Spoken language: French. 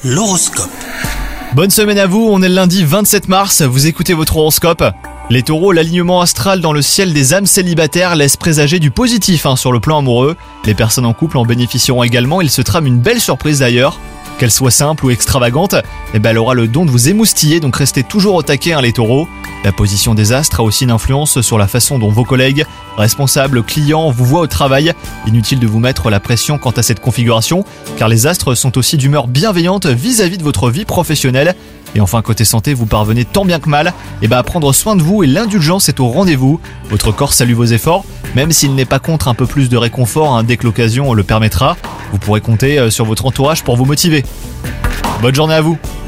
L'horoscope. Bonne semaine à vous, on est le lundi 27 mars, vous écoutez votre horoscope. Les taureaux, l'alignement astral dans le ciel des âmes célibataires laisse présager du positif sur le plan amoureux. Les personnes en couple en bénéficieront également, il se trame une belle surprise d'ailleurs. Qu'elle soit simple ou extravagante, elle aura le don de vous émoustiller, donc restez toujours au taquet les taureaux. La position des astres a aussi une influence sur la façon dont vos collègues, responsables, clients vous voient au travail. Inutile de vous mettre la pression quant à cette configuration, car les astres sont aussi d'humeur bienveillante vis-à-vis de votre vie professionnelle. Et enfin, côté santé, vous parvenez tant bien que mal à prendre soin de vous et l'indulgence est au rendez-vous. Votre corps salue vos efforts, même s'il n'est pas contre un peu plus de réconfort dès que l'occasion le permettra. Vous pourrez compter sur votre entourage pour vous motiver. Bonne journée à vous!